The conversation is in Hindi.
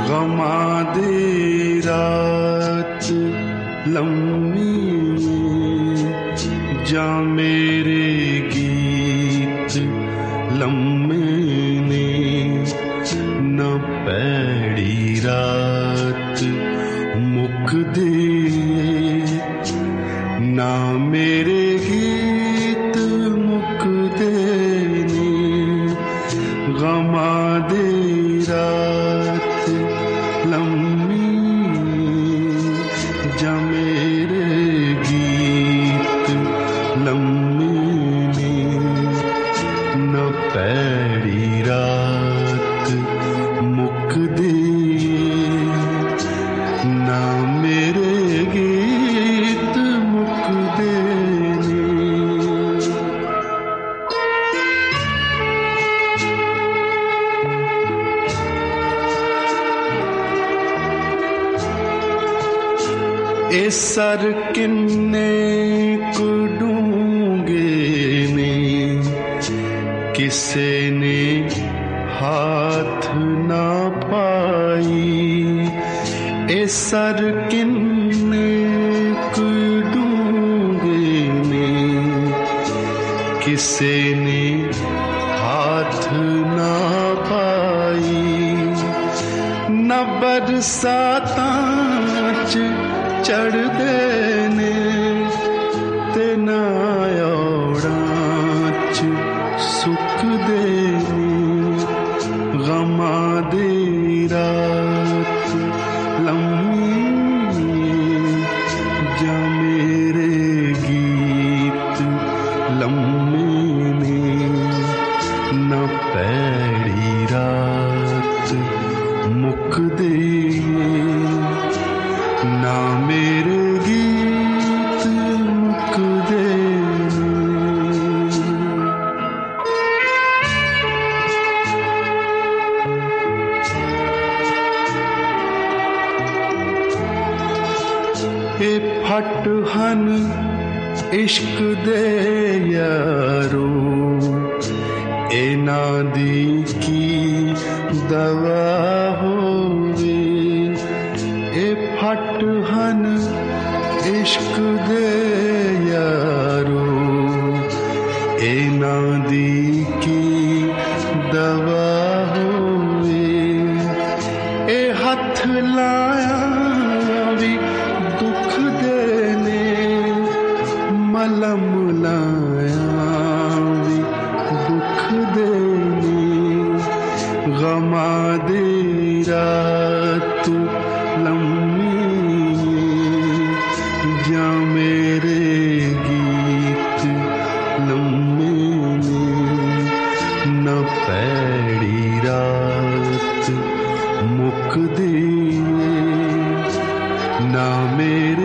गमां दी रात लम्मी जां मेरे गीत लम्मे ने न पैड़ी रात मुकदे ना मेरे गीत मुकदे ने गमां दी रात लम्मी जां मेरे गीत लम्मे ने न पैड़ी रात मुकदे ना मेरे गीत मुकदे ने। ए सर किन्ने कुडूंगे ने किसे ने हाथ ना पाई। ए सर किन्ने कुडूंगे ने किसे ने हाथ ना पाई। न बरसातां चढ़दे ने ते ना औड़ां च सुकदे ने गमां दी रात लम्मी जां मेरे गीत लम्मे ने न पैड़ी रात मुकदे ना मेरे गीत मुकदे ए फट हन इश्क दे यारो ए नादी की दवा होवे। ए फट हन इश्क दे यारो ए नादी की दवा होवे। ए हथ लाया भी दुख देने मलम लाया भी दुख देने गमां दी रात लम्मी जां मेरे गीत लम्मे ने न पैड़ी रात मुकदे ना मेरे